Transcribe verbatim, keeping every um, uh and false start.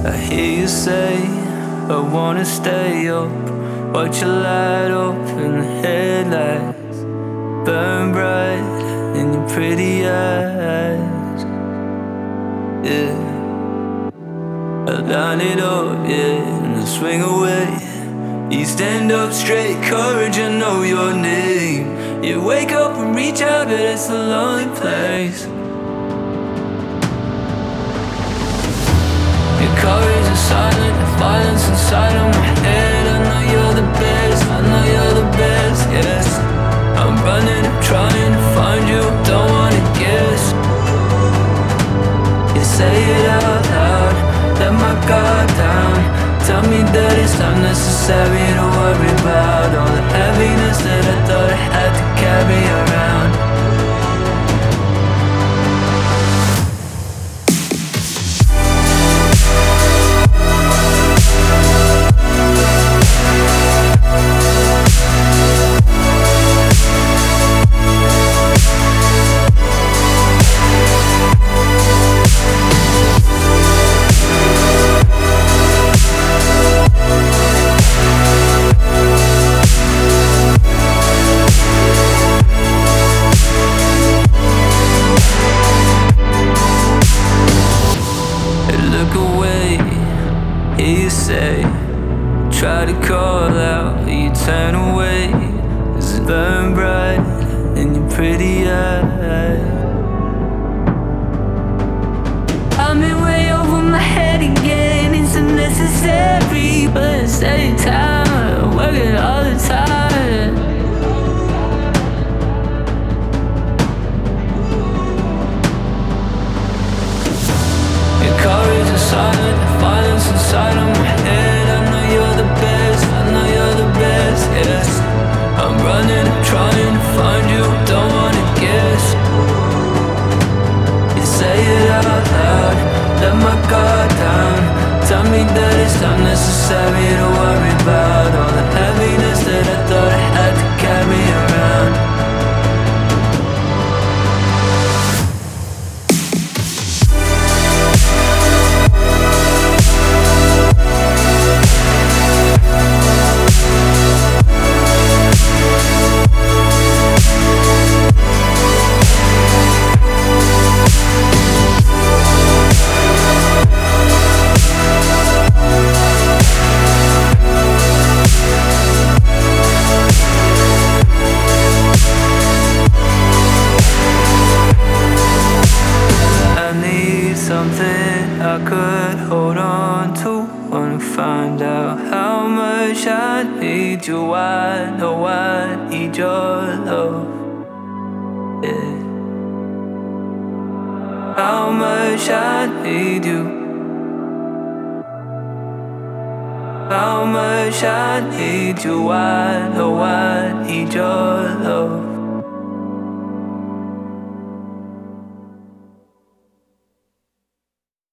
I hear you say, I wanna stay up. Watch you light up in the headlights, burn bright in your pretty eyes. Yeah, I line it up, yeah, and I swing away. You stand up straight, courage, I know your name. You wake up and reach out, but it's a lonely place. Your courage is silent, the violence inside of my head. I know you're the best, I know you're the best, yes. I'm running, I'm trying to find you, don't wanna guess. You say it out loud, let my guard down. Tell me that it's not necessary to worry about all the heaviness that I thought I had to carry around. You say, try to call out, you turn away. Does it burn bright in your pretty eyes? I'm in way over my head again. It's unnecessary, but at the same time I work it all the time. Your courage is silent, the violence inside of my head. I know you're the best, I know you're the best, yes. I'm running, I'm trying to find you, don't wanna guess. You say it out loud, let my guard down. Tell me that it's not necessary to worry about all the heaviness that I thought I had to carry around. Something I could hold on to. Wanna find out how much I need you. I know I need your love, yeah. How much I need you. How much I need you. I know I need your